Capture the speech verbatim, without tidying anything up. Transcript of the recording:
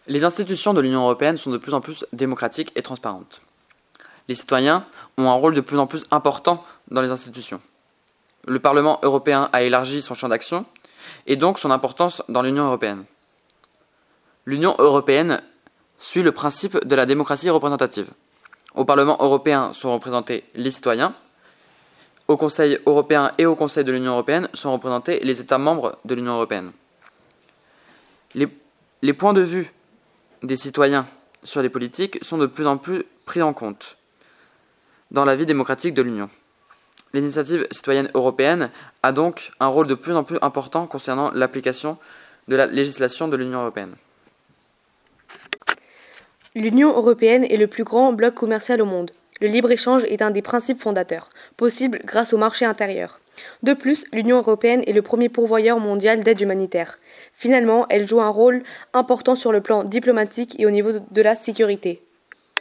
Les institutions de l'Union européenne sont de plus en plus démocratiques et transparentes. Les citoyens ont un rôle de plus en plus important dans les institutions. Le Parlement européen a élargi son champ d'action et donc son importance dans l'Union européenne. L'Union européenne suit le principe de la démocratie représentative. Au Parlement européen sont représentés les citoyens. Au Conseil européen et au Conseil de l'Union européenne sont représentés les États membres de l'Union européenne. Les, les points de vue des citoyens sur les politiques sont de plus en plus pris en compte dans la vie démocratique de l'Union. L'initiative citoyenne européenne a donc un rôle de plus en plus important concernant l'application de la législation de l'Union européenne. L'Union européenne est le plus grand bloc commercial au monde. Le libre-échange est un des principes fondateurs, possible grâce au marché intérieur. De plus, l'Union européenne est le premier pourvoyeur mondial d'aide humanitaire. Finalement, elle joue un rôle important sur le plan diplomatique et au niveau de la sécurité.